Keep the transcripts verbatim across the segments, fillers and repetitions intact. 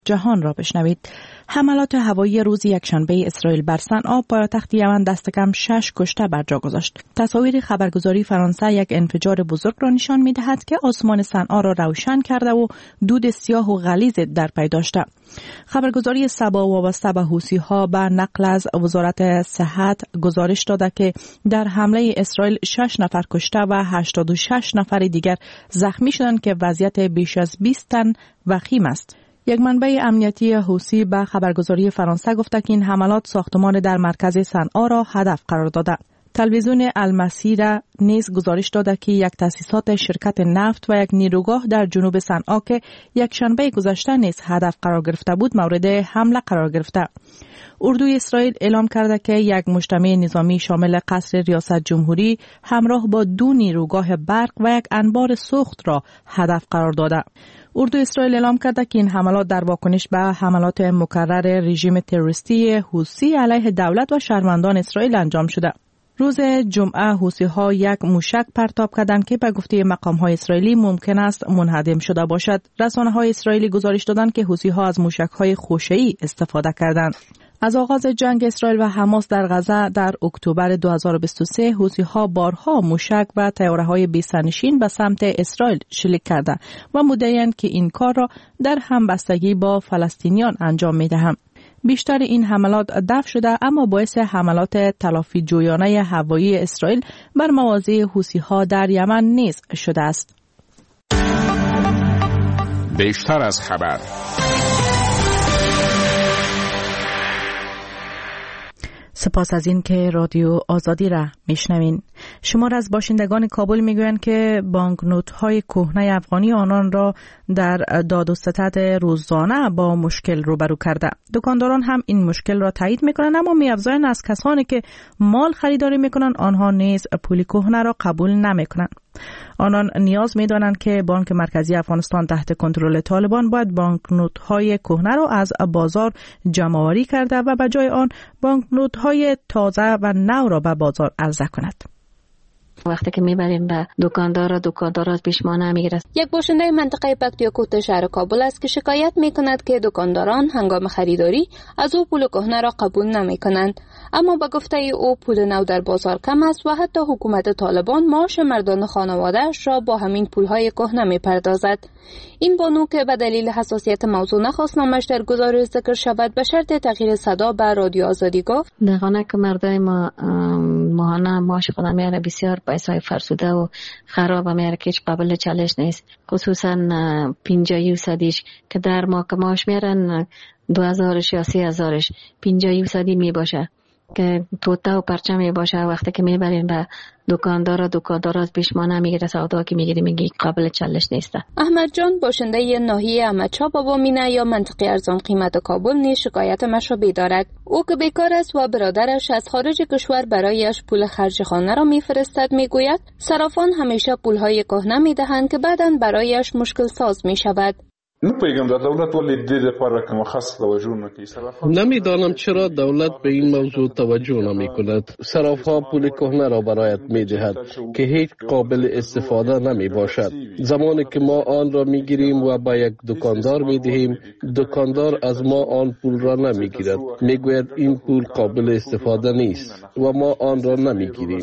جهان را بشنوید. حملات هوایی روز یکشنبه اسرائیل بر صنعا پایتخت یمن دست کم شش کشته بر جا گذاشت. تصاویر خبرگزاری فرانسه یک انفجار بزرگ را نشان می‌دهد که آسمان صنعا را روشن کرده و دود سیاه و غلیظ در پی داشته. خبرگزاری سبا وابسته به حوثی‌ها به نقل از وزارت صحت گزارش داده که در حمله اسرائیل شش نفر کشته و هشتاد و شش نفر دیگر زخمی شدند که وضعیت بیش از بیست تن وخیم است. یک منبع امنیتی حوثی به خبرگزاری فرانسه گفته که این حملات ساختمان در مرکز صنعا را هدف قرار داده. تلویزیون المسیره نیز گزارش داده که یک تأسیسات شرکت نفت و یک نیروگاه در جنوب صنعا که یک شنبه گذشته نیز هدف قرار گرفته بود مورد حمله قرار گرفته. اردوی اسرائیل اعلام کرده که یک مجتمع نظامی شامل قصر ریاست جمهوری همراه با دو نیروگاه برق و یک انبار سوخت را هدف قرار داده. اردو اسرائیل اعلام کرده که این حملات در واکنش به حملات مکرر رژیم تروریستی حوثی علیه دولت و شهروندان اسرائیل انجام شده. روز جمعه حوثی‌ها یک موشک پرتاب کردند که به گفته مقام‌های اسرائیلی ممکن است منهدم شده باشد. رسانه‌های اسرائیلی گزارش دادند که حوثی‌ها از موشک‌های خوشه‌ای استفاده کردند. از آغاز جنگ اسرائیل و حماس در غزه در اکتبر دو هزار و بیست و سه حوثی‌ها بارها موشک و طیاره‌های بی‌سرنشین به سمت اسرائیل شلیک کرده و مدعی‌اند که این کار را در همبستگی با فلسطینیان انجام می‌دهند. بیشتر این حملات دفع شده اما باعث حملات تلافی جویانه هوایی اسرائیل بر مواضع حوثی‌ها در یمن نیز شده است. بیشتر از خبر. سپاس از این که رادیو آزادی را میشنوین. شمار از باشندگان کابل میگویند که بانکنوت‌های کهنه افغانی آنان را در داد و ستد روزانه با مشکل روبرو کرده. دکانداران هم این مشکل را تایید میکنند اما می‌افزایند از کسانی که مال خریداری میکنند آنها نیز پول کهنه را قبول نمیکنند. آنان نیاز می‌دانند که بانک مرکزی افغانستان تحت کنترل طالبان باید بانکنوت‌های کهنه را از بازار جمع‌آوری کرده و به جای آن بانکنوت‌های تازه و نو را به بازار عرضه کند. وقتی که میبریم به دکاندار، دکاندار از پیش ما نمیگیره. یک باشنده منطقه پکتیاکوت شهر کابل است که شکایت میکند که دکانداران هنگام خریداری از او پول کهنه را قبول نمیکنند، اما به گفته او پول نو در بازار کم است و حتی حکومت طالبان معاش مردان خانواده‌اش را با همین پولهای کهنه میپردازد. این بانو که به دلیل حساسیت موضوع نخواست نامش در گزارش ذکر شود به شرط تغییر صدا به رادیو آزادی گفت دقیقاً که مردای ما ماهانه معاش خودم میاره بسیار پیسای فرسوده و خراب میاره که هیچ قابل چالش نیست، خصوصا پنجاه درصدیش که در ما که معاش میارن دو هزارش یا سه هزارش پنجاه درصدی میباشه که توته و پرچه میباشه. وقتی که میبرین به دکاندار و دکاندار از پیش ما نمیگیره سودا که میگیری میگی قابل چالش نیست. احمد جان باشنده ناحیه احمدشاه بابا مینه یا منطقه ارزان قیمت کابل نیز شکایت مشابه دارد. او که بیکار است و برادرش از خارج کشور برایش پول خرج خانه را میفرستد میگوید صرافان همیشه پولهای کهنه میدهند که بعداً برایش مشکل ساز میشود. نمیدانم چرا دولت به این موضوع توجه نمی کند. صراف‌ها پول کهنه را برایت می دهد که هیچ قابل استفاده نمی باشد. زمانی که ما آن را می گیریم و با یک دکاندار می دهیم، دکاندار از ما آن پول را نمی گیرد. می گوید این پول قابل استفاده نیست و ما آن را نمی گیریم.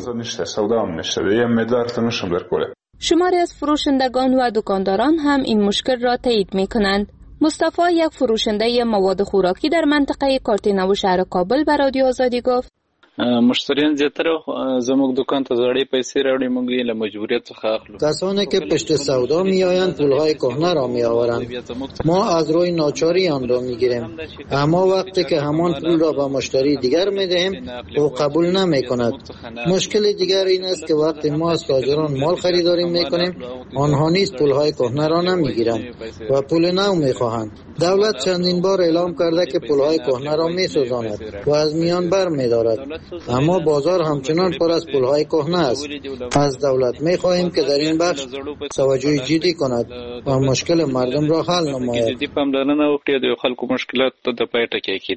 شماری از فروشندگان و دکانداران هم این مشکل را تایید می کنند. مصطفی یک فروشنده مواد خوراکی در منطقه کارتینو شهر کابل به رادیو آزادی گفت مشتریان زیاتره زموږ دکان ته زړې پیسې راوړي، موږ یې له مجبوریت څخه اخلو. کسانی که پشت سودا میآیند پولهای کهنه را میآورند، ما از روی ناچاری آن را میگیریم، اما وقتی که همان پول را به مشتری دیگر میدهیم او قبول نمیکند. مشکل دیگر این است که وقتی ما از تاجران مال خریداری میکنیم آنها نیز پولهای کهنه را نمیگیرند و پول نو میخواهند. دولت چندین بار اعلام کرده که پولهای کهنه را میسوزاند و از میان بر میدارد، اما بازار همچنان پر از پولهای کهنه است. از دولت می‌خواهیم که در این بخش توجه جدی کند و مشکل مردم را حل نماید.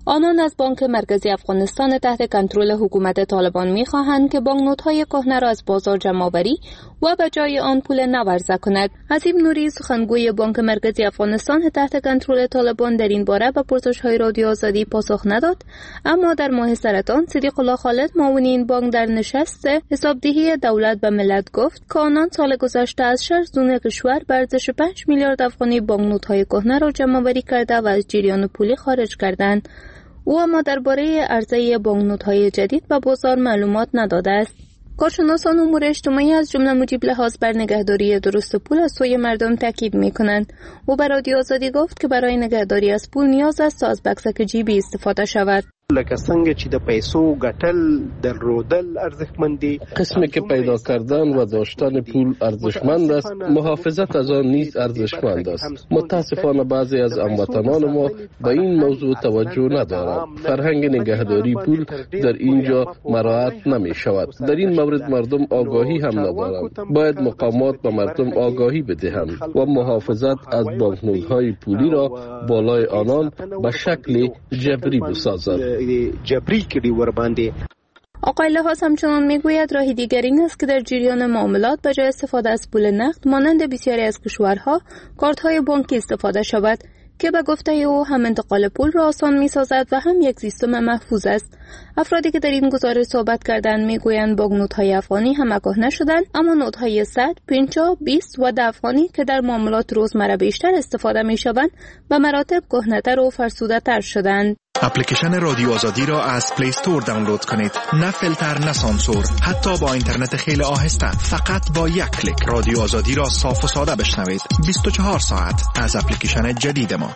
آنان از بانک مرکزی افغانستان تحت کنترل حکومت طالبان می‌خواهند که بانکنوت‌های کهنه را از بازار جمع‌آوری و به جای آن پول نو عرضه کند. عظیم نوری سخنگوی بانک مرکزی افغانستان تحت کنترل طالبان در این باره به پرسش‌های رادیو آزادی پاسخ نداد، اما در ماه سرطان صدیق الله خالد معاون این بانک در نشست حسابدهی دولت به ملت گفت که آنان سال گذشته از شش زون کشور به ارزش پنج میلیارد افغانی بانکنوت‌های کهنه را جمع‌آوری کرده و از جریان پولی خارج کردند. او اما درباره عرضه بانکنوت‌های جدید به بازار معلومات نداده است. کارشناسان امور اجتماعی از جمله مجیب لحاظ بر نگهداری درست پول از سوی مردم تاکید می‌کنند. او به رادیو آزادی گفت که برای نگهداری از پول نیاز است تا از بکسک جیبی استفاده شود. لکه څنګه چې د پیسو ګټل درلودل ارزښتمندي، قسمی که پیدا کردن و داشتن پول ارزشمند است، محافظت از آن نیز ارزشمند است. متاسفانه بعضی از هموطنان ما به این موضوع توجه ندارند. فرهنگ نگهداری پول در اینجا مراعات نمی شود. در این مورد مردم آگاهی هم ندارند. باید مقامات به مردم آگاهی بدهند و محافظت از بانکنوت‌های پولی را بالای آنان به شکل جبری بسازند. جبری کردی ور باندې. آقای لحاظ همچنان میگوید راه دیگر این است که در جریان معاملات به جای استفاده از پول نقد مانند بسیاری از کشورها کارت‌های بانکی استفاده شود که به گفته او هم انتقال پول را آسان می‌سازد و هم یک سیستم محفوظ است. افرادی که در این گزارش صحبت کردند میگویند بانکنوت‌های افغانی هم کهنه شدند، اما نوت‌های صد، پنجاه، بیست و ده افغانی که در معاملات روزمره بیشتر استفاده می‌شوند به مراتب کهنه‌تر و فرسوده‌تر شدند. اپلیکیشن رادیو آزادی را از پلی استور دانلود کنید. نه فیلتر نه سانسور، حتی با اینترنت خیلی آهسته، فقط با یک کلیک رادیو آزادی را صاف و ساده بشنوید. بیست و چهار ساعت از اپلیکیشن جدید ما.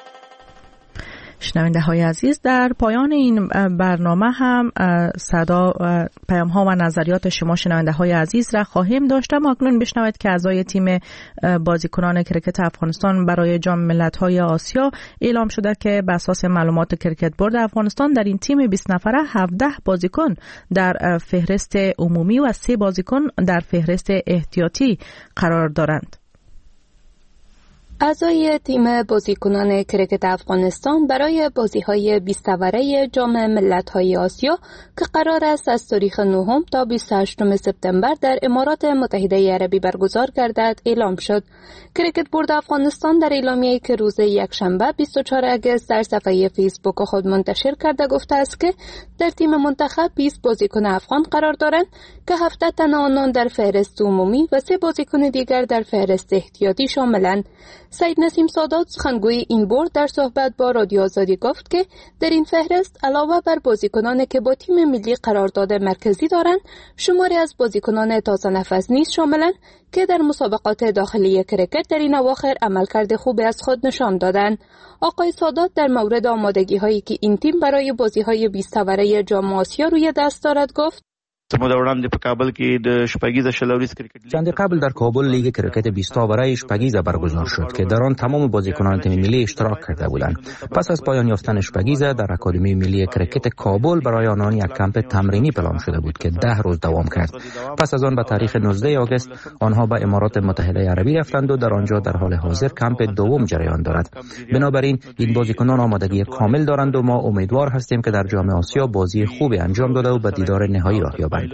شنونده های عزیز، در پایان این برنامه هم صدا پیام ها و نظریات شما شنونده های عزیز را خواهیم داشت. اما اکنون بشنوید که اعضای تیم بازیکنان کرکت افغانستان برای جام ملت‌های آسیا اعلام شده که بر اساس معلومات کرکت بورد افغانستان در این تیم بیست نفره هفده بازیکن در فهرست عمومی و سه بازیکن در فهرست احتیاطی قرار دارند. اعضای تیم بازیکنان کرکت افغانستان برای بازی‌های بیست نفره جام ملت‌های آسیا که قرار است از تاریخ نهم تا بیست و هشتم سپتامبر در امارات متحده عربی برگزار گردد اعلام شد. کرکت بورد افغانستان در اعلامیه‌ای که روز یکشنبه بیست و چهارم آگوست در صفحه فیسبوک خود منتشر کرده گفته است که در تیم منتخب بیست بازیکن افغان قرار دارند که هفده تن آنان در فهرست عمومی و سه بازیکن دیگر در فهرست احتیاطی شاملند. سید نسیم سادات سخنگوی این بورد در صحبت با رادیو آزادی گفت که در این فهرست علاوه بر بازیکنان که با تیم ملی قرارداد مرکزی دارند، شماری از بازیکنان تازه نفس نیز شاملند که در مسابقات داخلی کرکت در این اواخر عملکرد خوبی از خود نشان دادند. آقای سادات در مورد آمادگی هایی که این تیم برای بازی های بیست نفره جام آسیا روی دست دارد گفت: چند قبل در کابل لیگ کرکت بیست نفره شپگیزه برگزار شد که در آن تمام بازیکنان تیم ملی اشتراک کرده بودند. پس از پایان یافتن شپگیزه در اکادمی ملی کرکت کابل برای آنان یک کمپ تمرینی پلان شده بود که ده روز دوام کرد. پس از آن به تاریخ نوزدهم آگوست آنها به امارات متحده عربی رفتند و در آنجا در حال حاضر کمپ دوم جریان دارد. بنابراین این بازیکنان آمادگی کامل دارند و ما امیدوار هستیم که در جام آسیا بازی خوبی انجام داده و به دیدار نهایی راه یابند.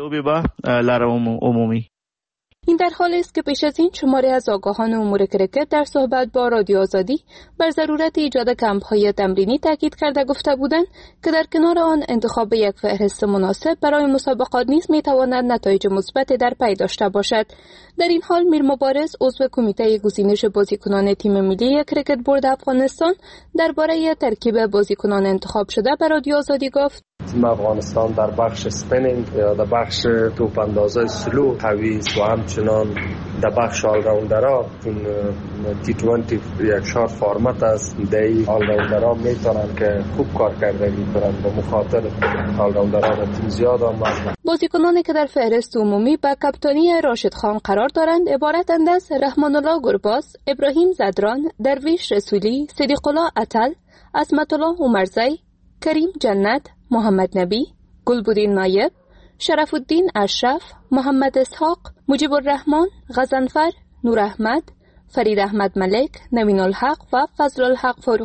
این در حالی است که پیش از این شماری از آگاهان امور کرکت در صحبت با رادیو آزادی بر ضرورت ایجاد کمپ‌های تمرینی تاکید کرده گفته بودند که در کنار آن انتخاب یک فهرست مناسب برای مسابقات نیز می‌تواند نتایج مثبت در پی داشته باشد. در این حال میر مبارز عضو کمیته گزینش بازیکنان تیم ملی کرکت بورد افغانستان درباره ترکیب بازیکنان انتخاب شده به رادیو آزادی گفت: تیم افغانستان در بخش اسپینینگ یا در بخش توپ اندازه سلو قوی است و همچنان در بخش آلراوندرها این تی بیست یک شارت فرمت است. دی آلراوندرها میتونن که خوب کار کرده میتونن به مخاطر آلراوندرها تیم زیاد آمد. بازیکنانی که در فهرست عمومی با کاپیتانی راشد خان قرار دارند عبارتند از رحمان الله گرباز، ابراهیم زدران، درویش رسولی، صدیق الله عطل، عصمت الله عمرزی، کریم جنت، محمد نبی، گلبدین نایب، شرف الدین اشرف، محمد اسحاق، مجیب الرحمن، غضنفر، نور احمد، فرید احمد ملک، نوین الحق و فضل الحق فاروقی.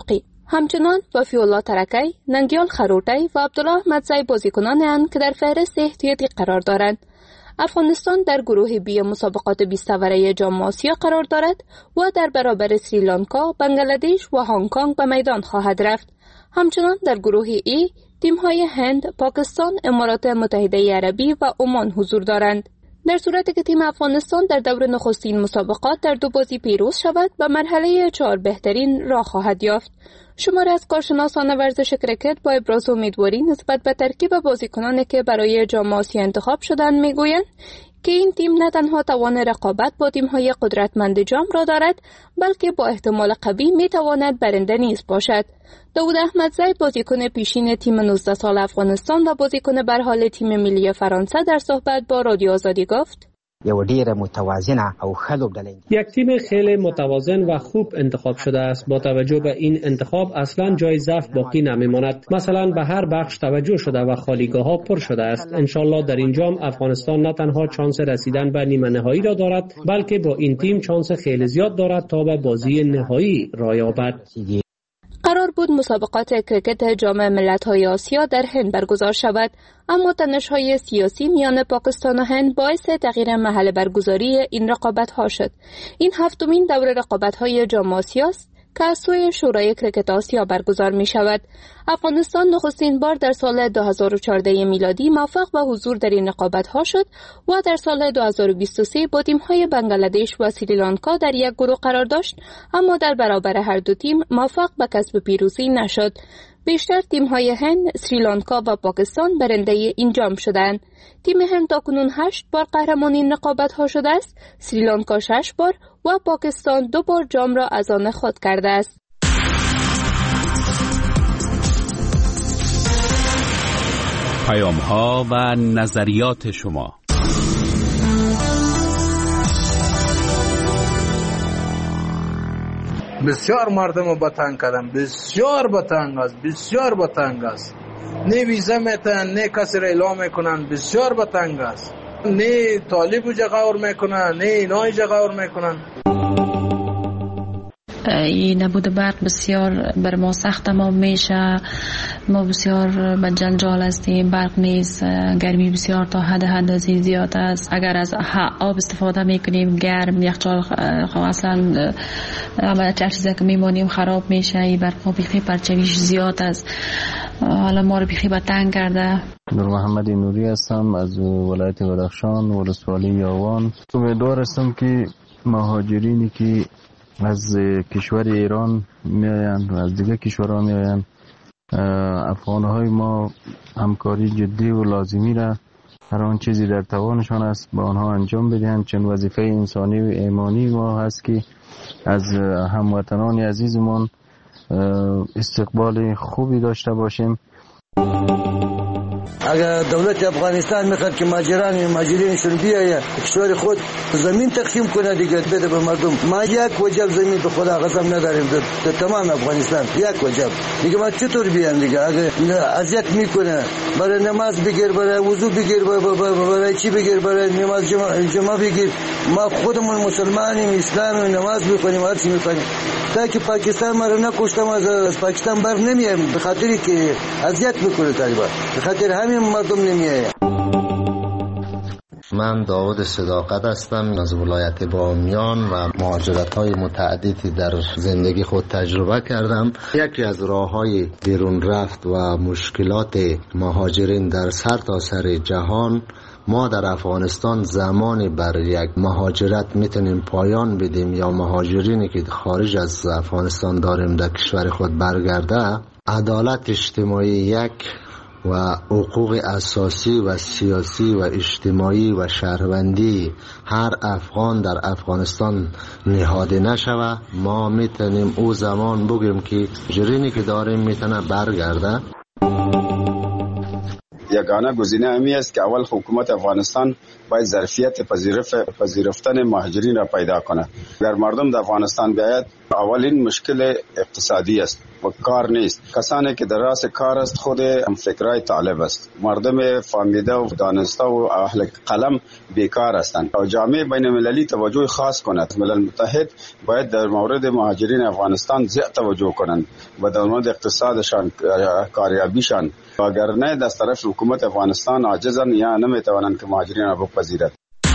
همچنان وفی الله ترکی، ننگیال خروٹی و عبدالله احمدزی بازیکنانی اند که در فهرست احتیاطی قرار دارند. افغانستان در گروه بی مسابقات بیست اوره جام آسیا قرار دارد و در برابر سریلانکا، بنگلادش و هنگ کنگ به میدان خواهد رفت. همچنان در گروه ای تیم‌های هند، پاکستان، امارات متحده عربی و عمان حضور دارند. در صورتی که تیم افغانستان در دور نخستین مسابقات در دو بازی پیروز شود، به مرحله چهار بهترین راه خواهد یافت. شماری از کارشناسان ورزش کرکت با ابراز امیدواری نسبت به ترکیب بازیکنانی که برای جام آسیا انتخاب شدند میگویند که این تیم نه تنها توان رقابت با تیم‌های قدرتمند جام را دارد، بلکه با احتمال قوی میتواند برنده نیز باشد. داود احمدزی بازیکن پیشین تیم نوزده سال افغانستان و بازیکن به حال تیم ملی فرانسه در صحبت با رادیو آزادی گفت: یک تیم خیلی متوازن و خوب انتخاب شده است. با توجه به این انتخاب اصلا جای ضعف باقی نمیماند. مثلا به هر بخش توجه شده و خالیگاه ها پر شده است. انشالله در این جام افغانستان نه تنها چانس رسیدن به نیمه نهایی را دارد، بلکه با این تیم چانس خیلی زیاد دارد تا به بازی نهایی را یابد. قرار بود مسابقات کرکت جام ملت‌های آسیا در هند برگزار شود، اما تنش‌های سیاسی میان پاکستان و هند باعث تغییر محل برگزاری این رقابت‌ها شد. این هفتمین دور رقابت‌های جام آسیا است که از سوی شورای کرکت آسیا برگزار می شود. افغانستان نخستین بار در سال دو هزار و چهارده میلادی موفق به حضور در این رقابت‌ها شد و در سال دو هزار و بیست و سه با تیم‌های بنگلادش و سریلانکا در یک گروه قرار داشت، اما در برابر هر دو تیم موفق به کسب پیروزی نشد. بیشتر تیم‌های هند، سریلانکا و پاکستان برنده این جام شدند. تیم هند تاکنون هشت بار قهرمان این رقابت‌ها شده است، سریلانکا شش بار و پاکستان دو بار جام را از آن خود کرده است. پیام‌ها و نظریات شما. بسیار مردم رو بتنگ کردن، بسیار بتنگ است، بسیار بتنگ است. نه ویزا میتن، نه کسی را اعلام میکنن، بسیار بتنگ است. نه طالب رو جغور میکنن، نه اینای جغور میکنن. این نبود برق بسیار بر ما سخت ما میشه. ما بسیار به جنجال هستیم. برق نیست، گرمی بسیار تا حد حد زیاد است. اگر از آب استفاده میکنیم گرم، یخچال اصلا هر چیزی که میمانیم خراب میشه. این برق ما بیخی پرچویش زیاد است. حالا ما رو بیخی به تنگ کرده. نور محمد نوری هستم از ولایت بدخشان، ولسوالی یاوان. امیدوار هستم که مهاجرینی که از کشور ایران میآیند و از دیگه کشورها میآیند، افغانهای ما همکاری جدی و لازمی را هر آن چیزی در توانشان است با آنها انجام بدهند، چون وظیفه انسانی و ایمانی ما هست که از هموطنان عزیزمان استقبال خوبی داشته باشیم. اگر دولت افغانستان میخواد که ماجران ماجرینشون بیاید کشور خود زمین تقسیم کنه دیگه بده به مردم. ما یک وجب زمین به خدا قسم نداریم در تمام افغانستان، یک وجب دیگه. ما چطور بیان دیگه؟ اگر اذیت میکنه برای نماز بگیر، برای وضو بگیر، برای چی بگیر، برای نماز جمعه, جمعه بگیر. ما خودمون مسلمانیم، اسلام نماز میکنیم، هر چی میکنیم. تا که پاکستان ما رو نکشتم از پاکستان بر نمیایم به خاطری که اذیت میکنه طالبان، به خاطر همین مردم نمیایم. من داود صداقت هستم از ولایت بامیان و مهاجرت‌های متعددی در زندگی خود تجربه کردم. یکی از راه‌های بیرون رفت و مشکلات مهاجرین در سرتاسر جهان، ما در افغانستان زمانی بر یک مهاجرت میتونیم پایان بدیم یا مهاجرینی که خارج از افغانستان داریم در کشور خود برگرده، عدالت اجتماعی یک و حقوق اساسی و سیاسی و اجتماعی و شهروندی هر افغان در افغانستان نهاده نشوه، ما میتونیم او زمان بگیم که مهاجرینی که داریم میتونه برگرده. یگانه گزینه همی است که اول حکومت افغانستان باید ظرفیت پذیرفتن مهاجرین را پیدا کنه. اگر مردم در افغانستان بیاید، اولین مشکل اقتصادی است. کار نیست. کسانی که در راس کار است خود هم فکرای طالب است. مردم فهمیده و دانسته و اهل قلم بیکار هستند. و جامعه بین المللی توجه خاص کند. ملل متحد باید در مورد مهاجرین افغانستان زیاد توجه کنند و در مورد اقتصادشان کاریابیشان، وگرنه از طرف حکومت افغانستان عاجزن یا نمیتوانند که مهاجرین را بپذیرد.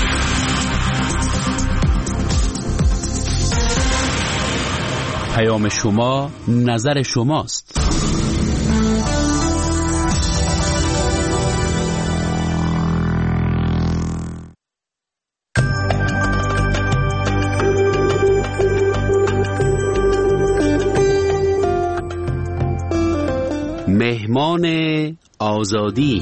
پیام شما نظر شماست. مهمان آزادی.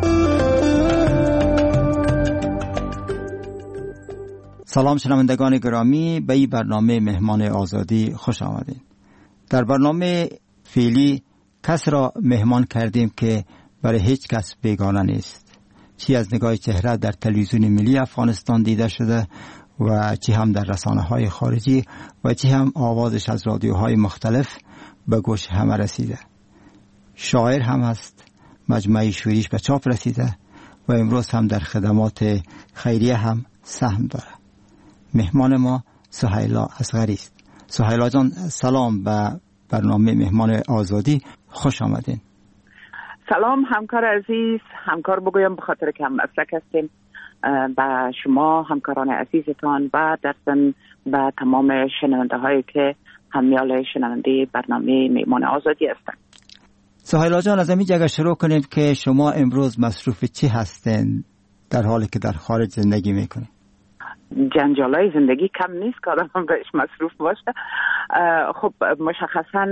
سلام شنوندگان گرامی، به این برنامه مهمان آزادی خوش آمدید. در برنامه فعلی کس را مهمان کردیم که برای هیچ کس بیگانه نیست، چی از نگاه چهره در تلویزیون ملی افغانستان دیده شده و چی هم در رسانه های خارجی و چی هم آوازش از رادیوهای مختلف به گوش همه رسیده. شاعر هم هست، مجموعه شعریش به چاپ رسیده و امروز هم در خدمات خیریه هم سهم داره. مهمان ما سهیلا اصغری است. سهیلا جان سلام، به برنامه مهمان آزادی خوش آمدین. سلام همکار عزیز، همکار بگویم به خاطر که هم مسلک هستیم، به شما همکاران عزیزتان و در ضمن به تمام شنونده هایی که همیال شنونده برنامه مهمان آزادی هستند. سهیلا جان از اینجا اگر شروع کنیم که شما امروز مصروف چی هستین در حالی که در خارج زندگی میکنید؟ جنجالای زندگی کم نیست که آدم بهش مصروف باشه. خب مشخصا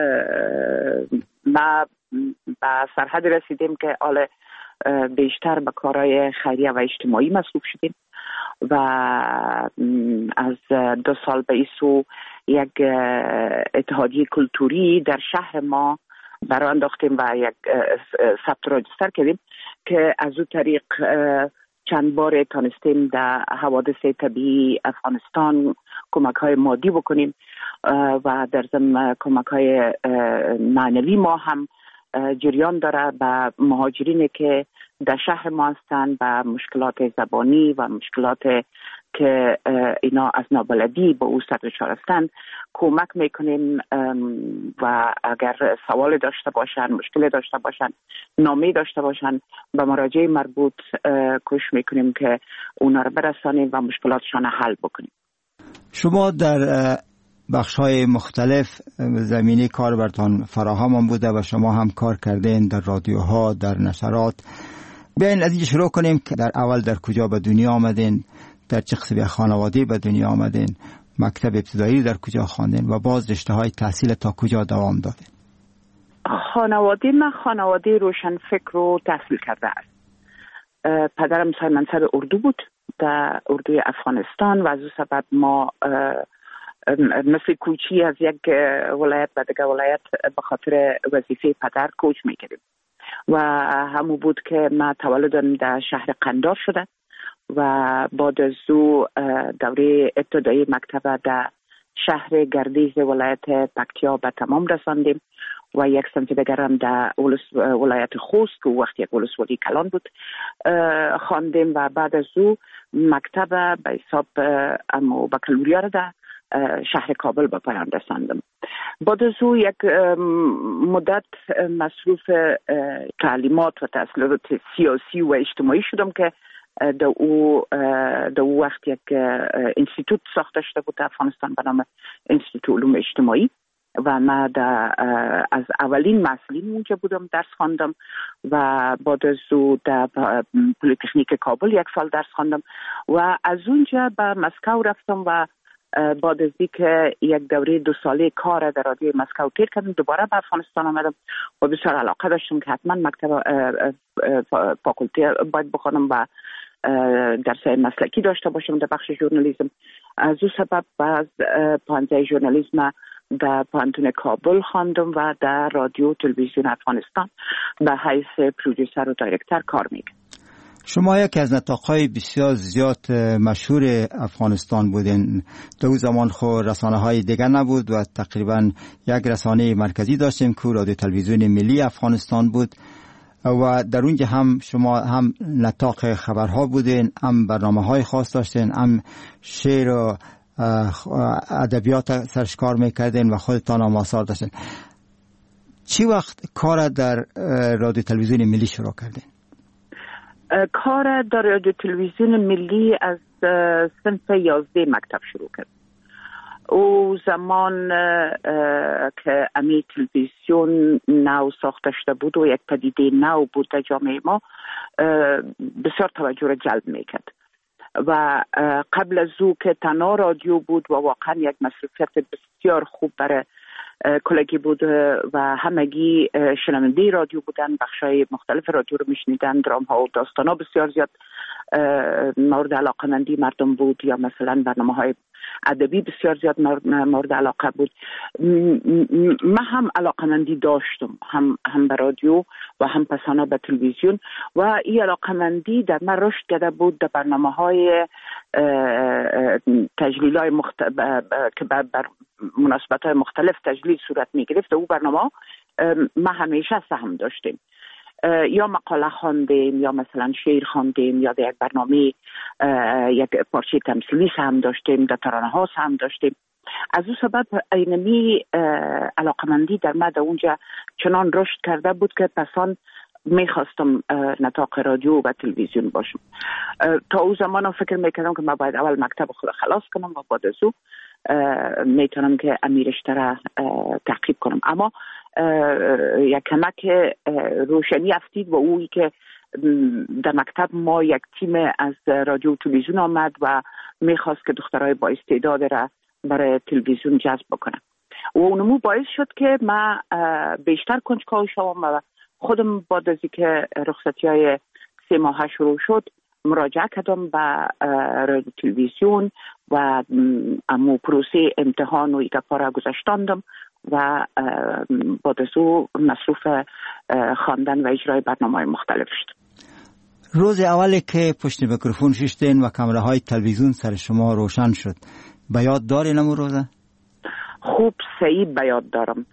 ما به سرحد رسیدیم که حالا بیشتر به کارهای خیریه و اجتماعی مصروف شدیم و از دو سال به این سو یک اتحادیه کلتوری در شهر ما برای انداختیم و یک ثبت راجستر کردیم که از اون طریق چند بار تانستیم در حوادث طبیعی افغانستان کمک های مادی بکنیم و در ضمن کمک های معنوی ما هم جریان داره به مهاجرینی که در شهر ما هستند، به مشکلات زبانی و مشکلات که اینا از نابلدی با او سر دچار هستند کمک میکنیم و اگر سوال داشته باشن، مشکل داشته باشن، نامه داشته باشن، به مراجع مربوط کوشش میکنیم که اونا رو برسانیم و مشکلاتشان حل بکنیم. شما در بخش‌های مختلف زمینه کار برتان فراهم بوده و شما هم کار کردین در رادیوها، در نشرات. بیاین از اینجا شروع کنیم که در اول در کجا به دنیا آمدین، در چه قسم خانواده به دنیا آمدین، مکتب ابتدایی در کجا خواندین و باز رشته های تحصیل تا کجا دوام دادین؟ خانواده من خانواده روشن فکر و تحصیل کرده است. پدرم صاحب منصب اردو بود در اردوی افغانستان و از او سبب ما مثل کوچی از یک ولایت به دیگر ولایت به خاطر وظیفه پدر کوچ میکردیم و همون بود که ما تولدم در شهر قندار شده و بعد از او دوره ابتدایی مکتب در شهر گردیز ولایت پکتیا به تمام رساندیم و یک سمت دیگرم در ولایت خوست که وقتی یک ولسوالی کلان بود خواندیم و بعد از او مکتب به حساب اما بکالوریا را در شهر کابل به پایان رساندم. بعد از او یک مدت مصروف تعلیمات و تحصیلات سیاسی و اجتماعی شدم که در او در او وقت یک انستیتوت ساخته شده بود در افغانستان به نام انستیتوت علوم اجتماعی و من در از اولین مسئولین اونجا بودم، درس خواندم و بعد از او در پلیتکنیک کابل یک سال درس خواندم و از اونجا به مسکو رفتم و بعد از اینکه یک دوره دو ساله کار در رادیوی مسکو تیر کردم دوباره به افغانستان آمدم و بسیار علاقه داشتم که حتما مکتب فاکولته باید بخوانم و درسای مسلکی داشته باشم در بخش ژورنالیسم. از او سبب باز پانزه ژورنالیسم در پانتون کابل خواندم و در رادیو تلویزیون افغانستان به حیث پرودوسر و دایرکتر کار میکنم. شما یکی از نطاق‌های بسیار زیاد مشهور افغانستان بودین. در اون زمان خود رسانه‌های دیگر نبود و تقریبا یک رسانه مرکزی داشتیم که رادیو تلویزیون ملی افغانستان بود و در اونجا هم شما هم نطاق خبرها بودین، هم برنامه‌های خاص داشتین، هم شعر و ادبیات سرشکار میکردین و خودتان هم آثار داشتین. چی وقت کار در رادیو تلویزیون ملی شروع کردین؟ کار در رادیو تلویزیون ملی از صنف یازده مکتب شروع کرد. او زمان که امی تلویزیون نو ساخته شده بود و یک پدیده نو بود در جامعه ما، بسیار توجه را جلب میکرد و قبل از او که تنها رادیو بود و واقعا یک مصروفیت بسیار خوب برای کلگی بود و همگی شنونده رادیو بودن، بخشای مختلف رادیو رو میشنیدن، درام ها و داستان ها بسیار زیاد مورد علاقمندی مردم بود، یا مثلا برنامه های ادبی بسیار زیاد مورد علاقه بود. من هم علاقمندی داشتم، هم هم به رادیو و هم پسانا به تلویزیون، و این علاقمندی در من رشد کرده بود در برنامه های تجلیل های مخت... که بر مناسبت های مختلف تجلیل صورت می گرفت. او برنامه ما همیشه سهم داشتیم، یا مقاله خواندیم، یا مثلا شعر خواندیم، یا در یک برنامه یک پارچه تمثیلی سهم داشتیم، در ترانه ها سهم داشتیم. از او سبب اینمی علاقمندی در من در اونجا چنان رشد کرده بود که پسان میخواستم نطاق رادیو و تلویزیون باشم. تا او زمان فکر میکردم که من باید اول مکتب خود خلاص کنم و بعد از او میتونم که امیرشته را تعقیب کنم. اما یک کمک روشنی افتید و اویی که در مکتب ما یک تیم از رادیو و تلویزیون آمد و میخواست که دخترای با استعداد را برای تلویزیون جذب بکنم و اونمو باعث شد که من بیشتر کنجکاو شوم و خودم بعد از اینکه رخصتی های سه ماه شروع شد مراجعه کردم به رادیو تلویزیون و امو پروسه امتحان و یک پارا گذاشتاندم و بعد از او مصروف خواندن و اجرای برنامه‌های مختلف شد. روز اولی که پشت میکروفون ششتین و کامره های تلویزیون سر شما روشن شد، به یاد دارین امو روزه؟ خوب صحیح به یاد دارم.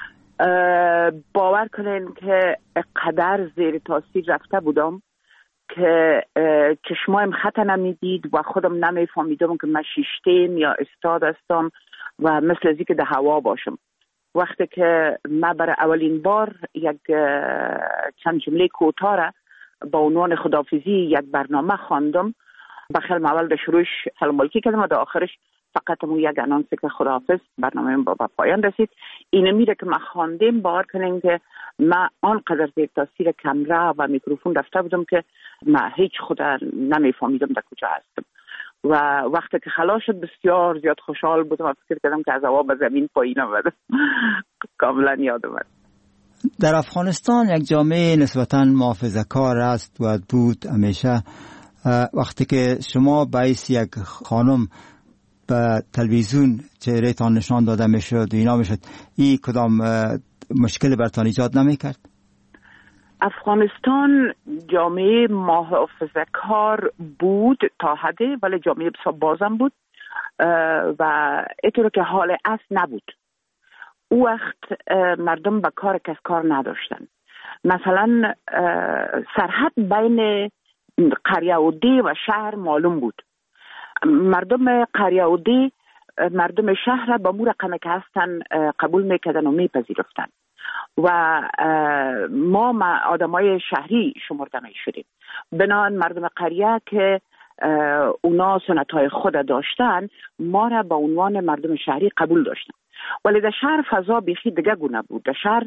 باور کنین که قدر زیر تاثیر رفته بودم که چشمایم خطا نمیدید و خودم نمیفهمیدم که من شیشتیم یا استاد هستم و مثل ازی که در هوا باشم. وقتی که من برای اولین بار یک چند جمله کوتاه را با عنوان خداحافظی یک برنامه خواندم، بخیر اول در شروعش سلام‌علیکی کردم و در آخرش فقط مو یک انانسی که خداحافظ، برنامه با پایان رسید. اینه میره که من خواندیم، باور کنین که من آنقدر زیر تاثیر کامera و میکروفون رفته بودم که من هیچ خدا نمیفهمیدم در کجا هستم و وقتی که خلاص شد بسیار زیاد خوشحال بودم و فکر کردم که از هوا به زمین پایین آمدم. کاملا یادم است. در افغانستان یک جامعه نسبتاً محافظه‌کار است و بود همیشه. وقتی که شما باعث یک خانم به تلویزیون چهره‌تان نشان داده میشد و اینا میشد، این کدام مشکل برتان ایجاد نمیکرد؟ افغانستان جامعه محافظه‌کار بود تا حدی، ولی جامعه بسیار بازم بود و اینطور که حال اصل نبود. او وقت مردم به کار کس کار نداشتن. مثلا سرحد بین قریه و دی و شهر معلوم بود. مردم قریه و دی مردم شهر را به مو رقمه که هستن قبول میکردن و میپذیرفتن و ما آدمای شهری شمرده می شدیم. بنابراین مردم قریه که اونا سنتهای خود داشتن ما را به عنوان مردم شهری قبول داشتن، ولی در شهر فضا بیخی دیگه گونه بود. در شهر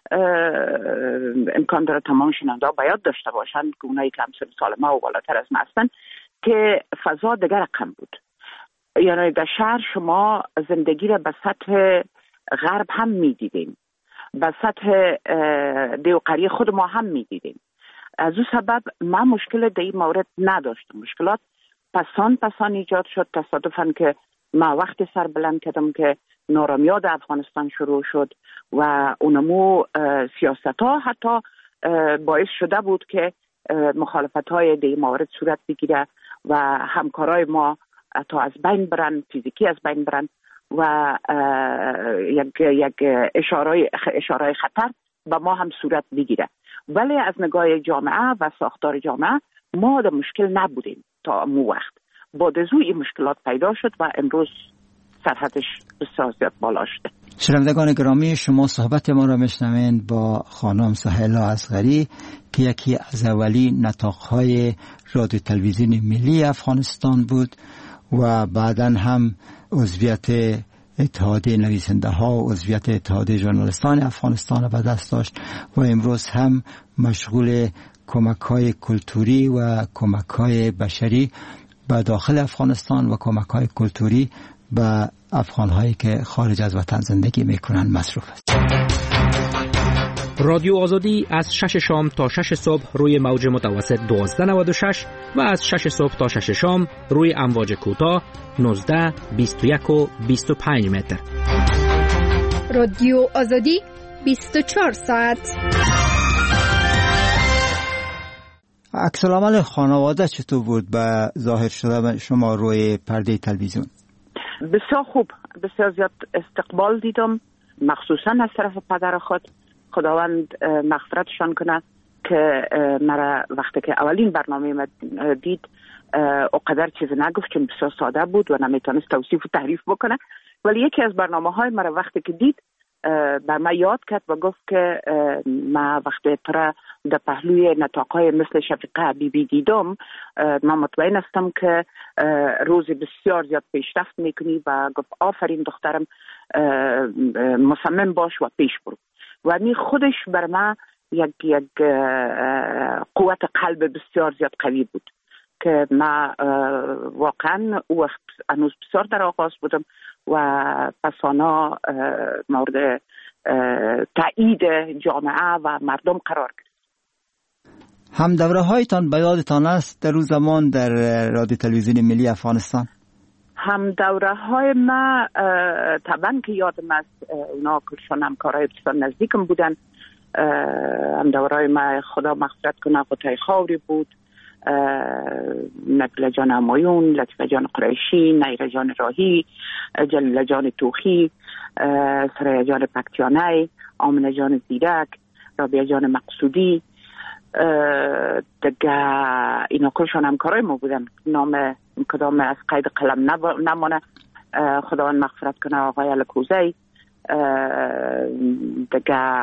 امکان داره تمام شنونده ها باید داشته باشن که اونایی که همسن سال ما و بالاتر از ما هستن که فضا دیگه رقم بود. یعنی در شهر شما زندگی را به سطح غرب هم می دیدیم، به سطح دیو قریه خود ما هم می دیدیم. از او سبب من مشکل در این مورد نداشتم. مشکلات پسان پسان ایجاد شد. تصادفاً که ما وقتی سر بلند کردم که نارامیاد افغانستان شروع شد و اونمو سیاست ها حتی باعث شده بود که مخالفت های در مورد صورت بگیره و همکارای ما تا از بین برن، فیزیکی از بین برن و یک یک اشاره اشاره خطر به ما هم صورت بگیره. ولی از نگاه جامعه و ساختار جامعه ما در مشکل نبودیم تا مو وقت. بعد از این مشکلات پیدا شد و امروز سرحدش بسیار زیاد بالا شده. شنوندگان گرامی، شما صحبت ما را میشنوین با خانم سهیلا اصغری که یکی از اولین نطاق‌های رادیو تلویزیون ملی افغانستان بود و بعداً هم عضویت اتحادیه نویسنده ها و عضویت اتحادیه ژورنالیستان افغانستان را به دست داشت و امروز هم مشغول کمک های کلتوری و کمک های بشری به داخل افغانستان و کمک های کلتوری به افغان هایی که خارج از وطن زندگی میکنن مصروف است. رادیو آزادی از شش شام تا شش صبح روی موج متوسط دوازده نود و شش و از شش صبح تا شش شام روی امواج کوتاه نوزده، بیست و یک و بیست و پنج متر. رادیو آزادی بیست و چهار ساعت. عکس العمل خانواده چطور بود به ظاهر شده شما روی پرده تلویزیون؟ بسیار خوب، بسیار زیاد استقبال دیدم، مخصوصا از طرف پدر خود. خداوند مغفرتشان کنه که مرا وقتی که اولین برنامه ما دید اقدر چیز نگفت چون بسیار ساده بود و نمیتونست توصیف و تعریف بکنه، ولی یکی از برنامه های مرا وقتی که دید بر من یاد کرد و گفت که ما وقتی ترا در پهلوی نطاقهای مثل شفیقه بی بی دیدم، من مطمئن هستم که روز بسیار زیاد پیشرفت میکنی و گفت آفرین دخترم، مصمم باش و پیش برو. و این خودش بر من یک یک قوت قلب بسیار زیاد قوی بود که ما واقعا وقت هنوز بسیار در آغاز بودم و پسانا مورد تایید جامعه و مردم قرار گرفت. هم دوره هایتان به یادتان است در روز زمان در رادیو تلویزیون ملی افغانستان؟ هم دوره های ما طبعا که یادم است، اونا کلشان همکارای بسیار نزدیکم بودن. هم دوره های ما خدا مغفرت کنه قطعه خاوری بود، نبیل جان امایون، لطفه جان قریشی، نیره جان راهی، جلیل جان توخی، سریا جان پکتیانه، آمنه جان زیرک، رابعه جان مقصودی، دیگه اینا کلشان همکارای ما بودن. نام کدام از قید قلم نمانه، خداوند مغفرت کنه آقای الکوزی، دیگه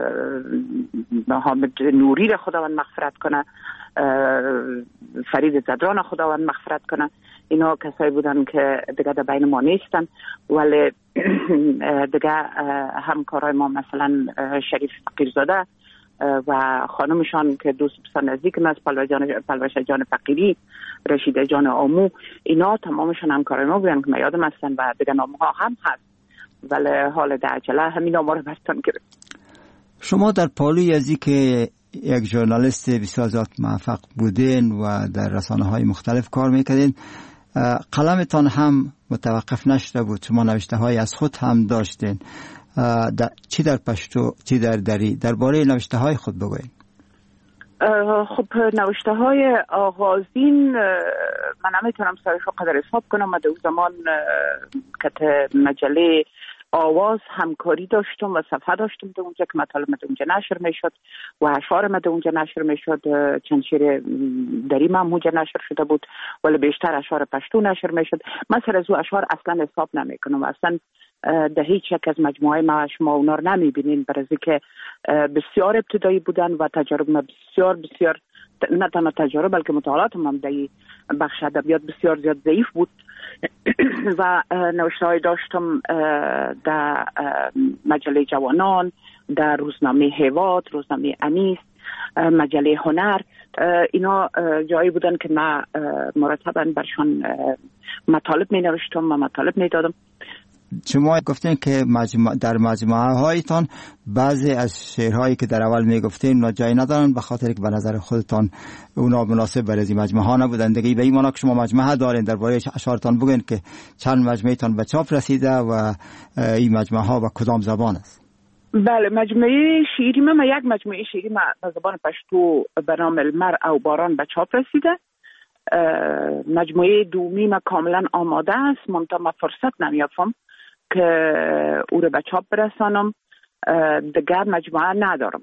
محمد نوری را خداوند مغفرت کنه، فرید زدران خداوند مغفرت کنه. اینا کسایی بودن که دیگه در بین ما نیستن، ولی دیگه همکارای ما مثلا شریف فقیرزاده و خانمشان که دوست بسیار نزدیک است، پلوشه جان فقیری، رشیده جان آمو، اینا تمامشان همکارای ما بودن که من یادم هستن و دیگه نامها هم هست، ولی حال در عجله همین نامها رو برتان گرفت. شما در پالوی ازی که یک ژورنالیست بسیار زیاد موفق بودین و در رسانه‌های مختلف کار میکردین، قلمتان هم متوقف نشده بود، شما نوشته‌های از خود هم داشتین، در چی در پشتو چی در دری، درباره نوشته‌های خود بگوین. خب نوشته‌های آغازین من نمیتونم سرشو قدر حساب کنم. من در اون زمان که مجله آواز همکاری داشتم و صفحه داشتم در اونجا که مطالب در اونجا نشر میشد و اشعار من در اونجا نشر میشد. چند شعر دری من اونجا نشر شده بود، ولی بیشتر اشعار پشتو نشر میشد. من سر از او اشعار اصلا حساب نمیکنم، اصلا در هیچ یک از مجموعه ما شما اونا رو نمیبینین، برای که بسیار ابتدایی بودن و تجارب ما بسیار بسیار نه تنها تجارب بلکه مطالعات هم در بخش ادبیات بسیار زیاد ضعیف بود و نوشته‌های داشتم در مجله جوانان، در روزنامه هیواد، روزنامه انیس، مجله هنر. اینا جایی بودن که من مرتباً برشان مطالب می نوشتم و مطالب می دادم. شما گفتین که مجموع در مجموعه هایتان بعضی از شعرهایی که در اول میگفتین اونا جای ندارن به خاطر که به نظر خودتان اونا مناسب برای این مجموعه ها نبودن. دیگه به این معنا که شما مجموعه دارین، درباره اشعارتان بگین که چند مجموعه تان به چاپ رسیده و این مجموعه ها به کدام زبان است. بله، مجموعه شعری ما یک مجموعه شعری ما به زبان پشتو به نام المر او باران به چاپ رسیده. مجموعه دومی ما کاملا آماده است، منتها ما فرصت نمیافم که او رو به چاپ برسانم. دیگر مجموعه ندارم،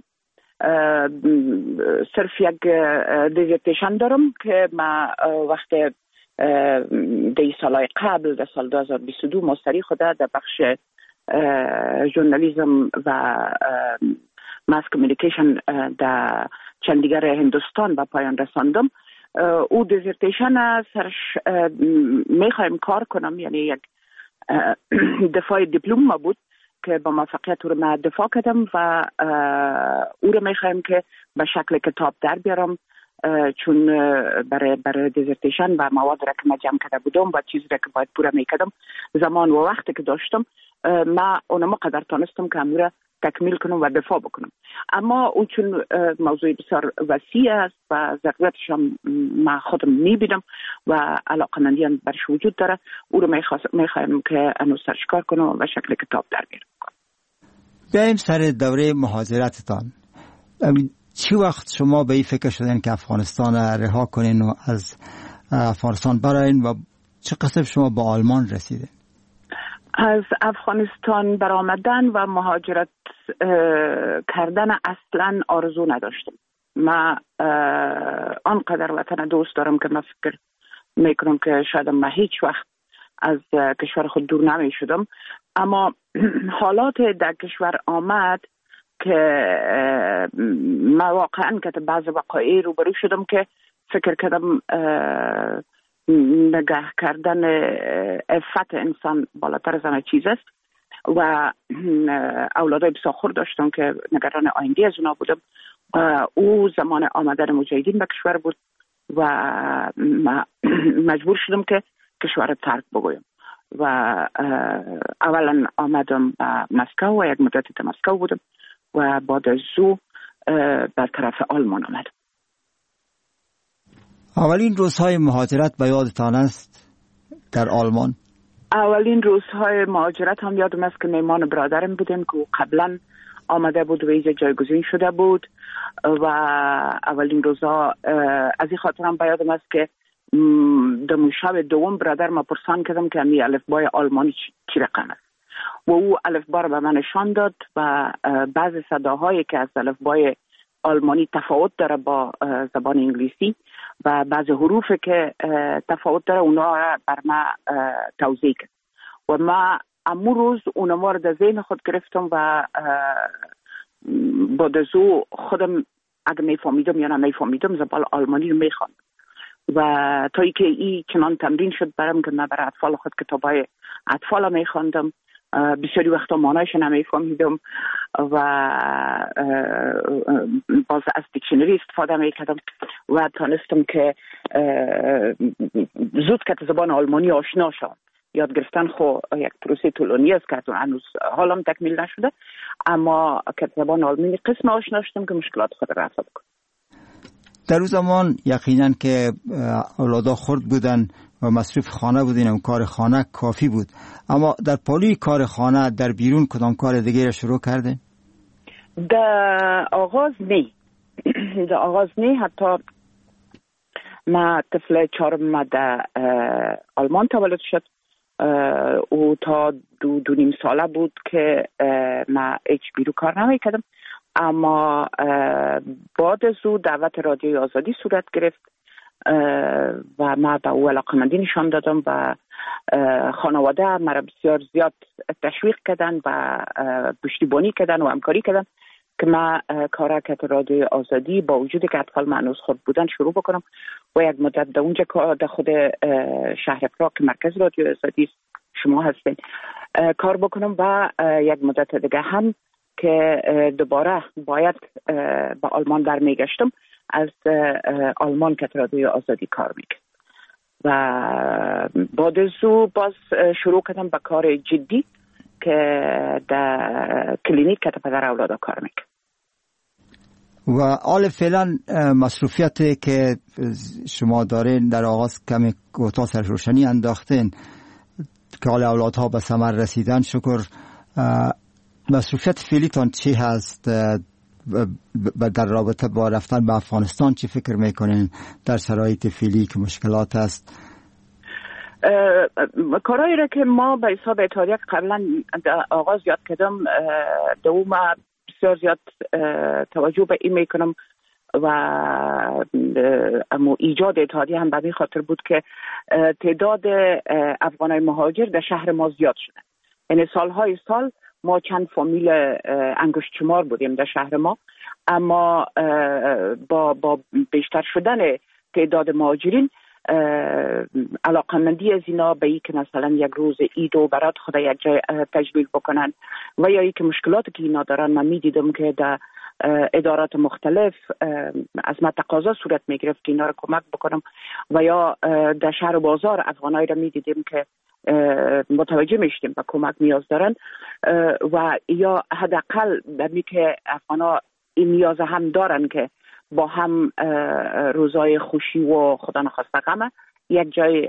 صرف یک دیزرتیشن دارم که ما وقت دی سالهای قبل در سال دو هزار و بیست و دو مستری خدا در بخش ژورنالیسم و ماس کمیونیکیشن در چندیگر هندوستان به پایان رساندم. او دیزرتیشن سرش میخوایم کار کنم، یعنی یک دفاع دیپلم ما بود که با موفقیت او رو من دفاع کردم و او رو میخوایم که به شکل کتاب در بیارم، چون برای برای دیزرتیشن و مواد را که من جمع کرده بودم و چیزی را که باید پوره میکردم زمان و وقتی که داشتم ما اونم قدر تانستم که امور تکمیل کنم و دفاع بکنم. اما اون چون موضوع بسیار وسیع است و ضرورتش هم ما خودم میبینم و علاقمندی برش وجود داره، او رو میخوایم که انو سرش کار کنم و شکل کتاب در بیارم. بیاییم سر دوره مهاجرتتان. چی وقت شما به این فکر شدین که افغانستان رها کنین و از افغانستان براین و چه قسم شما با آلمان رسیدین؟ از افغانستان برآمدن و مهاجرت کردن اصلا آرزو نداشتم. من آنقدر وطن دوست دارم که من فکر میکنم که شاید من هیچ وقت از کشور خود دور نمی شدم، اما حالات در کشور آمد که من واقعا که بعض وقایع روبرو شدم که فکر کردم نگاه کردن عفت انسان بالاتر از همه چیز است و اولادای بسیار خرد داشتم که نگران آینده از اونا بودم. او زمان آمدن مجاهدین به کشور بود و مجبور شدم که کشور رو ترک بگویم و اولا آمدم به مسکو و یک مدت در مسکو بودم و بعد از او به طرف آلمان آمدم. اولین روزهای مهاجرت به یادتان است در آلمان؟ اولین روزهای مهاجرت هم یادم است که میمان برادرم بودیم که قبلا آمده بود و اینجا جایگزین شده بود و اولین روزها از این خاطر هم به یادم است که در شب دوم برادر ما پرسان کردم که می الفبای آلمانی چی رقم است و او الفبا را به من نشان داد و بعض صداهایی که از الفبای آلمانی تفاوت داره با زبان انگلیسی و بعض حروف که تفاوت داره اونا را بر ما توضیح کرد و ما امو روز اونا را در ذهن خود گرفتم و با دزو خودم اگه میفهمیدم یا نمیفهمیدم زبان آلمانی رو میخواند و تا ای که ای چنان تمرین شد برام که من برای اطفال خود کتابای اطفال میخواندم، بسیاری وقتا معنایش نمیفهمیدم و باز از دیکشنری استفاده میکردم و تانستم که زود که زبان آلمانی آشنا شدم. یاد گرفتن خو یک پروسه طولانی است که هنوز حالم تکمیل نشده، اما که زبان آلمانی قسم آشنا شدم که مشکلات خود رفع بکنم. در اون زمان یقینا که اولادا خرد بودن و مصرف خانه بودین و کار خانه کافی بود، اما در پالوی کار خانه در بیرون کدام کار دیگه را شروع کردین؟ در آغاز نه در آغاز نه حتی ما طفل چهارم در آلمان تولد شد او تا دو دو نیم ساله بود که ما هیچ بیرون کار نمی کردم، اما بعد از او دعوت رادیوی آزادی صورت گرفت و ما به او علاقمندی نشان دادم و خانواده مرا بسیار زیاد تشویق کردن و پشتیبانی کردن و همکاری کردن که ما کارکت رادیوی آزادی با وجودی که اطفال معنوس خود بودن شروع بکنم و یک مدت در اونجا در خود شهر پراگ که مرکز رادیوی آزادی شما هستین کار بکنم و یک مدت دیگه هم که دوباره باید به آلمان برمیگشتم از آلمان که رادیوی آزادی کار میکرد و بعد از او باز شروع کردم به کار جدی که در کلینیک که پدر اولادا کار میکرد. و حال فعلا مصروفیتی که شما دارین در آغاز کمی کوتاه سر روشنی انداختین که حال اولادها به ثمر رسیدن شکر، مصروفیت فعلیتان چی هست در رابطه با رفتن به افغانستان؟ چی فکر میکنین در شرایط فعلی که مشکلات است؟ کارهایی را که ما به حساب اتحادیه قبلا آغاز یاد کردم دوم بسیار زیاد توجه به این میکنم و اما ایجاد اتحادیه هم به این خاطر بود که تعداد افغانای مهاجر در شهر ما زیاد شده. یعنی سالهای سال ما چند فامیل انگشت شمار بودیم در شهر ما، اما با با بیشتر شدن تعداد مهاجرین علاقمندی از اینا به ای که مثلا یک روز عید و برات خدا یک جای تجمیل بکنن و یا ای که مشکلاتی که اینا دارن من میدیدم که در ادارات مختلف از من تقاضا صورت میگرفت که اینا رو کمک بکنم و یا در شهر و بازار افغانایی رو میدیدیم که متوجه میشتیم به کمک نیاز دارن و یا حداقل در می که افغانا این نیاز هم دارن که با هم روزای خوشی و خدا نخواسته غم یک جای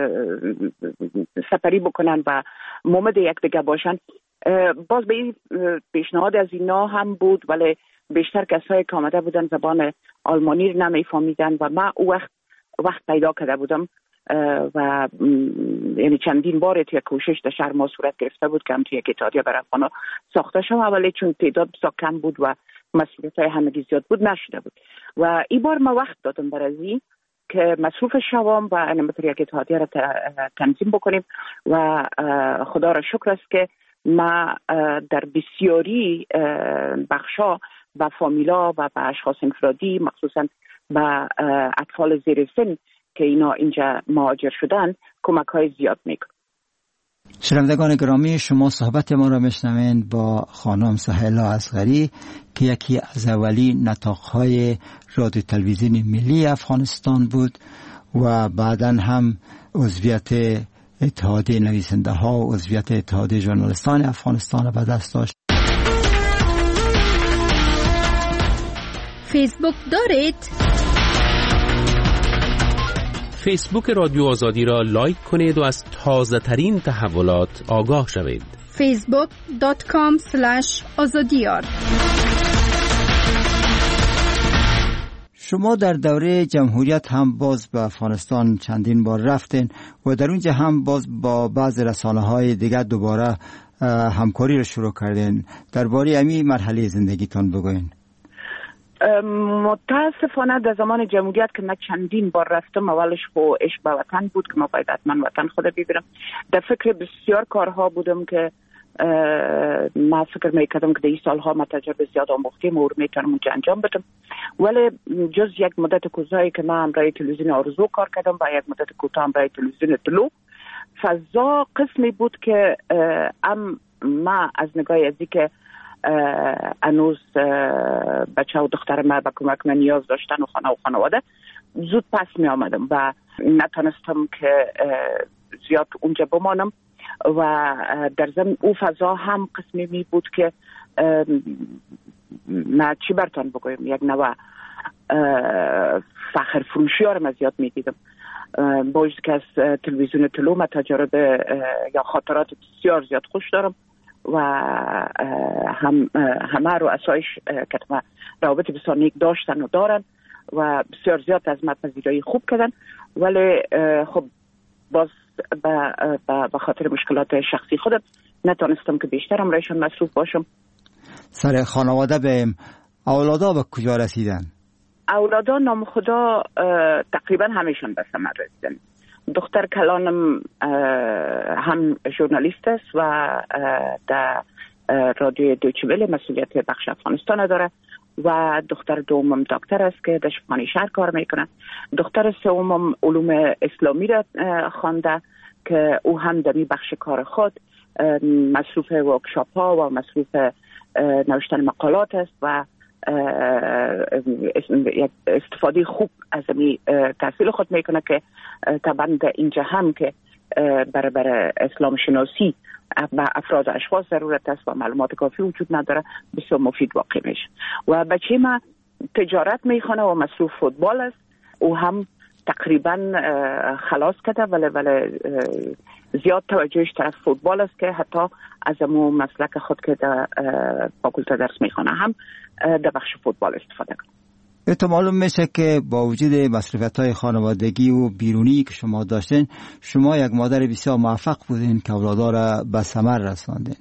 سپری بکنن و مومد یک دیگه باشن. باز به این پیشنهاد از اینا هم بود، ولی بیشتر کسایی که آمده بودن زبان آلمانی رو نمیفهمیدن و من او وقت وقت پیدا کرده بودم و یعنی چندین بار توی کوشش در شهر ما صورت گرفته بود که هم توی یک اتحادیه برای افغانا ساخته شد، ولی چون تعداد بسیار کم بود و مسئولیت های همگی زیاد بود نشده بود و این بار ما وقت دادم برای که مصروف شوام و انمتر یک اتحادیه را تنظیم بکنیم و خدا را شکر است که ما در بسیاری بخشا و فامیلا و به اشخاص انفرادی مخصوصا به اطفال زیر سن که اینا اینجا مهاجر شدن کمک های زیاد میکن. شنوندگان گرامی، شما صحبت ما را میشنوید با خانم سهیلا اصغری که یکی از اولی نطاق‌های رادیو تلویزیون ملی افغانستان بود و بعداً هم عضویت اتحادیه نویسنده ها و عضویت اتحادیه ژورنالیستان افغانستان را به دست داشت. فیسبوک دارید؟ فیسبوک رادیو آزادی را لایک کنید و از تازه ترین تحولات آگاه شوید. فیسبوک دات کام اسلش آزادیار. شما در دوره جمهوریت هم باز به افغانستان چندین بار رفتین و در اونجا هم باز با بعض رسانه‌های دیگر دوباره همکاری رو شروع کردین. درباره همین مرحله زندگیتان بگوین. متاسفانه در زمان جمهوریت که من چندین بار رفتم، اولش خو عشق به وطن بود که من باید حتما وطن خود ببینم. در فکر بسیار کارها بودم که من فکر میکردم که در این سالها من تجربه زیاد آموختیم و میتونم اونجا انجام بدم، ولی جز یک مدت کوتاهی که من برای تلویزیون آرزو کار کردم و یک مدت کوتاه برای تلویزیون طلوع، فضا قسمی بود که ام ما از نگاه ازی که انوز بچه و دختر ما به کمک من نیاز داشتن و خانه و خانواده زود پس می آمدم و نتونستم که زیاد اونجا بمانم و در ضمن او فضا هم قسمی می بود که من چی برتان بگویم یک نوع فخر فروشی ها رو من زیاد می دیدم. باید که از تلویزیون طلوع من تجربه یا خاطرات بسیار زیاد خوش دارم و هم همه رو اسایش که روابط بسیار نیک داشتن و دارن و بسیار زیاد از من پذیرایی خوب کردن، ولی خب باز به خاطر مشکلات شخصی خودم نتونستم که بیشترم رایشان مصروف باشم. سر خانواده به اولادا به کجا رسیدن؟ اولادا نام خدا تقریبا همیشون به ثمر رسیدن. دختر کلانم هم ژورنالیست است و در رادیو دویچه وله مسئولیت بخش افغانستان داره و دختر دومم دکتر است که در شفاخانه شهر کار میکنه. دختر سومم علوم اسلامی را خوانده که او هم در این بخش کار خود مصروف ورکشاپ ها و مصروف نوشتن مقالات است و استفاده خوب از این تحصیل خود میکنه که طبعا در اینجا هم که برای برای اسلام شناسی و افراد و اشخاص ضرورت است و معلومات کافی وجود نداره، بسیار مفید واقع میشه. و بچه ما تجارت میخونه و مصروف فوتبال است، او هم تقریبا خلاص کرده، ولی ولی زیاد توجهش طرف فوتبال است که حتی از امو مسلک خود که در فاکولته درس میخونه هم در بخش فوتبال استفاده کنه. تو معلوم میشه که با وجود مصرفیت‌های خانوادگی و بیرونی که شما داشتین، شما یک مادر بسیار موفق بودین که اولادا را به ثمر رساندین.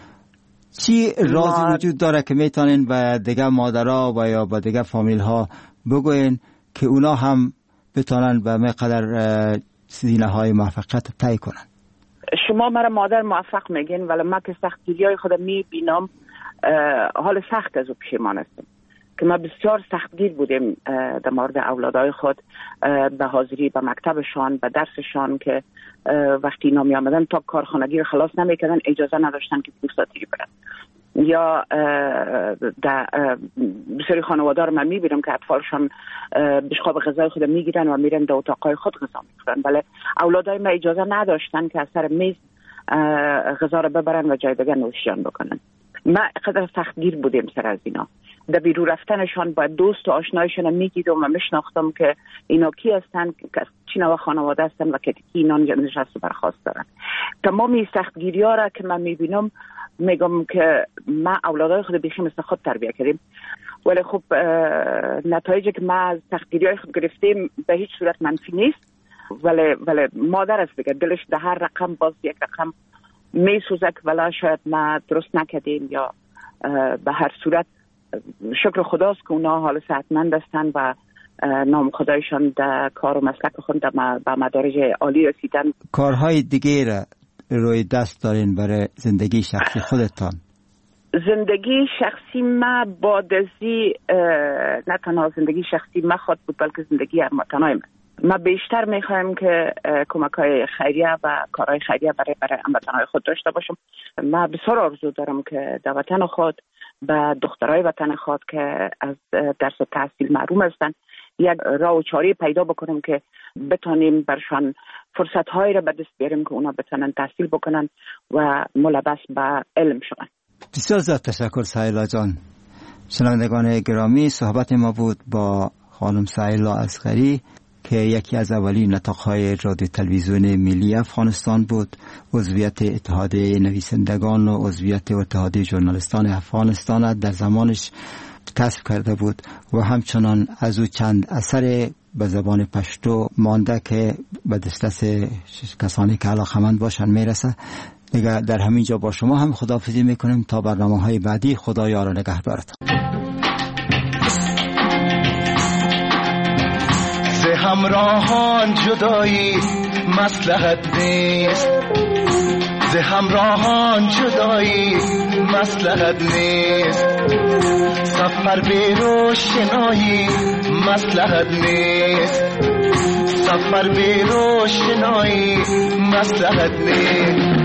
چی رازی ما... وجود داره که میتونین به دیگه مادرها و یا به دیگه فامیل ها بگوین که اونا هم بتونن به مقدر سینه های موفقیت طی کنن؟ شما مرا مادر موفق میگین، ولی من که سختگیری های خودم میبینم حال سخت از او پشیمان هستم که ما بسیار سختگیر بودیم در مورد اولادای خود، به حاضری به مکتبشان، به درسشان، که وقتی اینا می آمدن تا کارخانگی رو خلاص نمیکردن اجازه نداشتن که پوستاتیری برن. یا در بسیاری خانواده رو من میبینم که اطفالشان بشقاب غذای خود میگیرن و میرن در اتاقای خود غذا میخورن، بله اولادای ما اجازه نداشتن که از سر میز غذا رو ببرن و جای دیگه نوشیان بکنن. ما قدر سختگیر بودیم سر از اینا. در بیرون رفتنشان با دوست و آشنایشان میدیدم و میشناختم که اینا کی هستن، که چی نوع خانواده هستن و که کی اینا نشست و برخواست دارن. تمام این سختگیری ها را که من میبینم میگم که ما اولادای خود بیخی مثل خود تربیه کردیم، ولی خب نتایجی که ما از سختگیری های خود گرفتیم به هیچ صورت منفی نیست، ولی ولی مادر است دیگه، دلش در هر رقم باز یک رقم میسوزه که ولی شاید ما درست نکردیم، یا به هر صورت شکر خداست که اونا حال صحتمند هستن و نام خدایشان در کار و مسلک خود به مدارج عالی رسیدن. کارهای دیگه را روی دست دارین برای زندگی شخصی خودتان؟ زندگی شخصی ما بعد ازی نه تنها زندگی شخصی ما خود بود، بلکه زندگی هموطنای من. ما بیشتر میخوایم که کمک‌های خیریه و کارهای خیریه برای برای هموطنهای خود داشته باشم. ما بسیار آرزو دارم که در وطن خود به دخترای وطن خود که از درس و تحصیل محروم هستن یک راه و چاره پیدا بکنیم که بتونیم برشان فرصت‌هایی را به دست بیاریم که اونا بتونن تحصیل بکنن و ملبس به علم شون. بسیار زیاد تشکر سهیلا جان. شنوندگان گرامی، صحبت ما بود با خانم سهیلا اصغری که یکی از اولین نطاق‌های رادیو تلویزیون ملی افغانستان بود، عضویت اتحادیه نویسندگان و عضویت اتحادیه ژورنالیستان افغانستان در زمانش کسب کرده بود و همچنان از او چند اثر به زبان پشتو مانده که به دسترس کسانی که علاقه‌مند باشن میرسه. دیگه در همین جا با شما هم خداحافظی میکنیم تا برنامه‌های بعدی. خدا یار و نگهدارتان. ز همراهان جدایی مصلحت نیست، ز همراهان جدایی مصلحت نیست، سفر به روشنایی مصلحت نیست، سفر به روشنایی مصلحت نیست.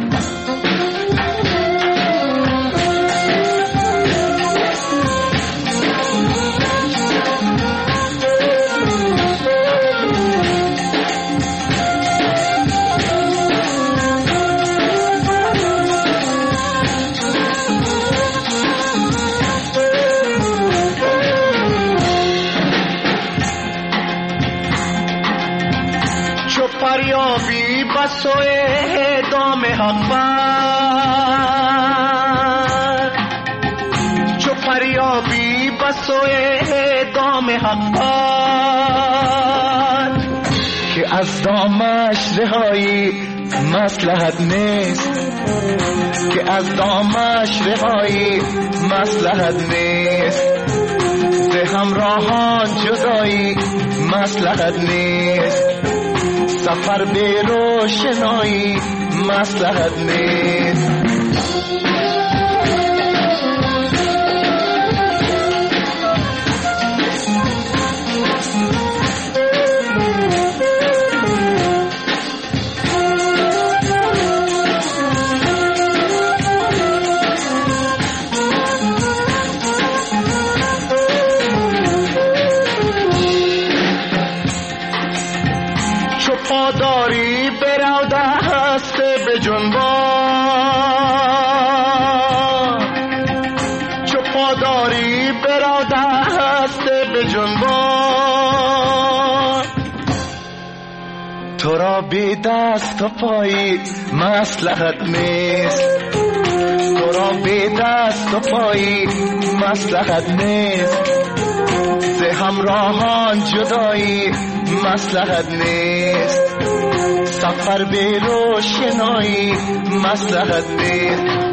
فریابی بسوی دام حق بر، چو فریابی بسوی دام حق بر، که از دامش رهایی مصلحت نیست، که از دامش رهایی مصلحت نیست، ز همراهان جدایی مصلحت نیست، سفر به روشنایی مصلحت نیست. پاداری برو دست به جنبان، چو پاداری برو دست به جنبان، تو را بی دست و پایی مصلحت نیست، تو را بی دست و پایی مصلحت نیست، ز همراهان جدایی مصلحت نیست، سفر بی روشنایی مصلحت نیست.